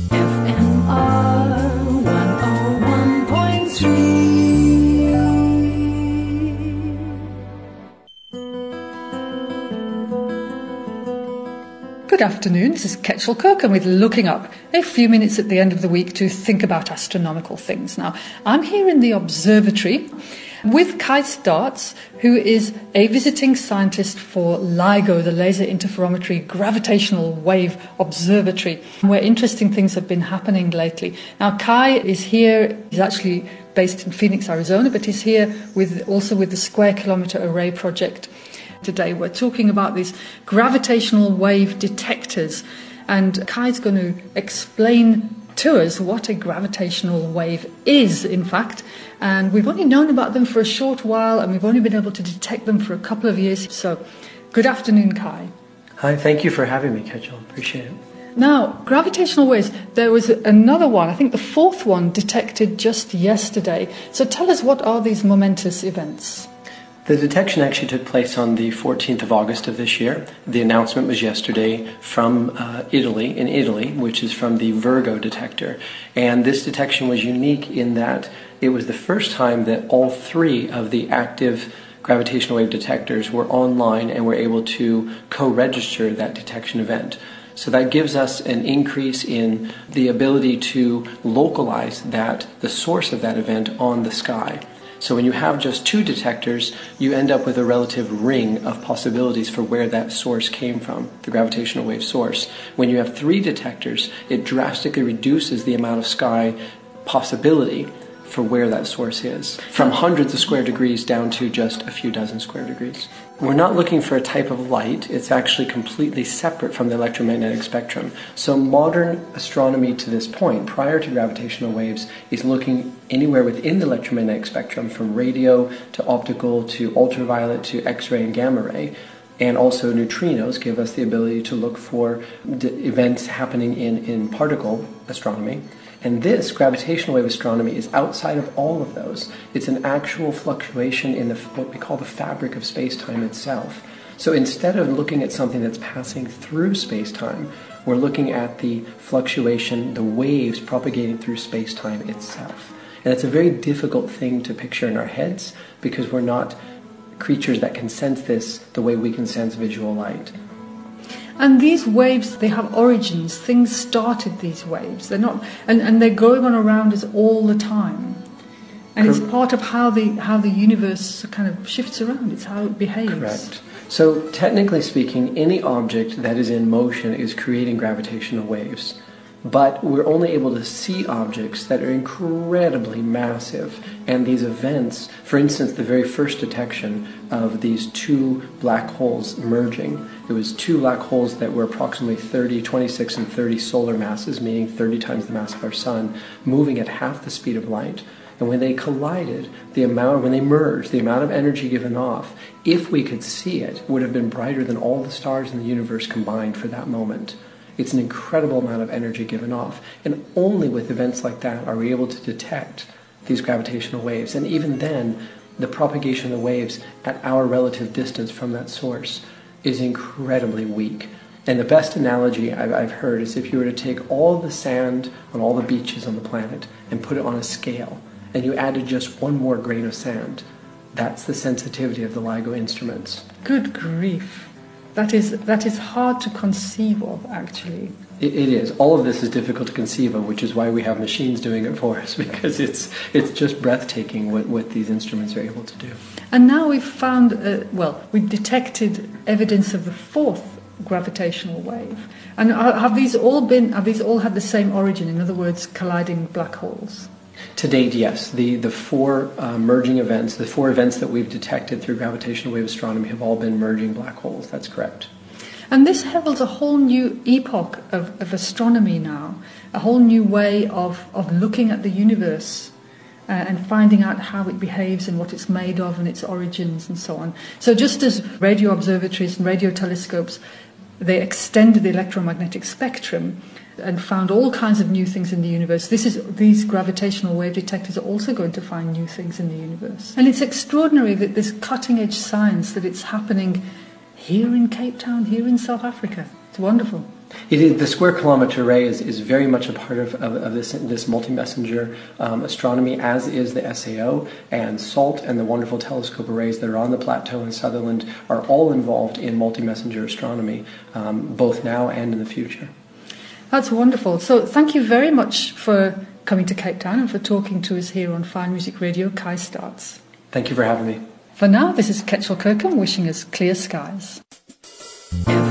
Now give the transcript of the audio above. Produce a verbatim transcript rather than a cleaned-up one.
Good afternoon, this is Ketchel Cook, and we're looking up a few minutes at the end of the week to think about astronomical things. Now, I'm here in the observatory with Kai Startz, who is a visiting scientist for LIGO, the Laser Interferometry Gravitational Wave Observatory, where interesting things have been happening lately. Now, Kai is here, he's actually based in Phoenix, Arizona, but he's here with also with the Square Kilometre Array Project. Today we're talking about these gravitational wave detectors, and Kai's going to explain to us what a gravitational wave is, in fact. And we've only known about them for a short while, and we've only been able to detect them for a couple of years. So, good afternoon, Kai. Hi, thank you for having me, Ketchel. Appreciate it. Now, gravitational waves, there was another one, I think the fourth one, detected just yesterday. So tell us, what are these momentous events? The detection actually took place on the fourteenth of August of this year. The announcement was yesterday from uh, Italy, in Italy, which is from the Virgo detector. And this detection was unique in that it was the first time that all three of the active gravitational wave detectors were online and were able to co-register that detection event. So that gives us an increase in the ability to localize that, the source of that event on the sky. So when you have just two detectors, you end up with a relative ring of possibilities for where that source came from, the gravitational wave source. When you have three detectors, it drastically reduces the amount of sky possibility for where that source is, from hundreds of square degrees down to just a few dozen square degrees. We're not looking for a type of light. It's actually completely separate from the electromagnetic spectrum. So modern astronomy to this point, prior to gravitational waves, is looking anywhere within the electromagnetic spectrum, from radio to optical to ultraviolet to X-ray and gamma ray. And also neutrinos give us the ability to look for d- events happening in, in particle astronomy. And this gravitational wave astronomy is outside of all of those. It's an actual fluctuation in the, what we call the fabric of space-time itself. So instead of looking at something that's passing through space-time, we're looking at the fluctuation, the waves propagating through space-time itself. And it's a very difficult thing to picture in our heads, because we're not creatures that can sense this the way we can sense visual light. And these waves, they have origins. Things started these waves. They're not, and, and they're going on around us all the time. And it's part of how the how the universe kind of shifts around. It's how it behaves. Correct. So technically speaking, any object that is in motion is creating gravitational waves. But we're only able to see objects that are incredibly massive. And these events, for instance, the very first detection of these two black holes merging, it was two black holes that were approximately thirty, twenty-six, and thirty solar masses, meaning thirty times the mass of our sun, moving at half the speed of light. And when they collided, the amount, when they merged, the amount of energy given off, if we could see it, would have been brighter than all the stars in the universe combined for that moment. It's an incredible amount of energy given off. And only with events like that are we able to detect these gravitational waves. And even then, the propagation of the waves at our relative distance from that source is incredibly weak. And the best analogy I've, I've heard is if you were to take all the sand on all the beaches on the planet and put it on a scale, and you added just one more grain of sand, that's the sensitivity of the LIGO instruments. Good grief. That is that is hard to conceive of, actually. It, it is. All of this is difficult to conceive of, which is why we have machines doing it for us, because it's it's just breathtaking what, what these instruments are able to do. And now we've found, uh, well, we've detected evidence of the fourth gravitational wave. And have these all been, have these all had the same origin? In other words, colliding black holes? To date, yes. The the four uh, merging events, the four events that we've detected through gravitational wave astronomy have all been merging black holes. That's correct. And this heralds a whole new epoch of, of astronomy now, a whole new way of, of looking at the universe uh, and finding out how it behaves and what it's made of and its origins and so on. So just as radio observatories and radio telescopes, they extended the electromagnetic spectrum and found all kinds of new things in the universe. This is these gravitational wave detectors are also going to find new things in the universe. And it's extraordinary that this cutting-edge science, that it's happening here in Cape Town, here in South Africa. It's wonderful. It is, the Square Kilometre Array is, is very much a part of, of, of this, this multi-messenger um, astronomy, as is the S A O, and SALT and the wonderful telescope arrays that are on the plateau in Sutherland are all involved in multi-messenger astronomy, um, both now and in the future. That's wonderful. So thank you very much for coming to Cape Town and for talking to us here on Fine Music Radio, Kai Starts. Thank you for having me. For now, this is Ketchel Kirkham wishing us clear skies. Yeah.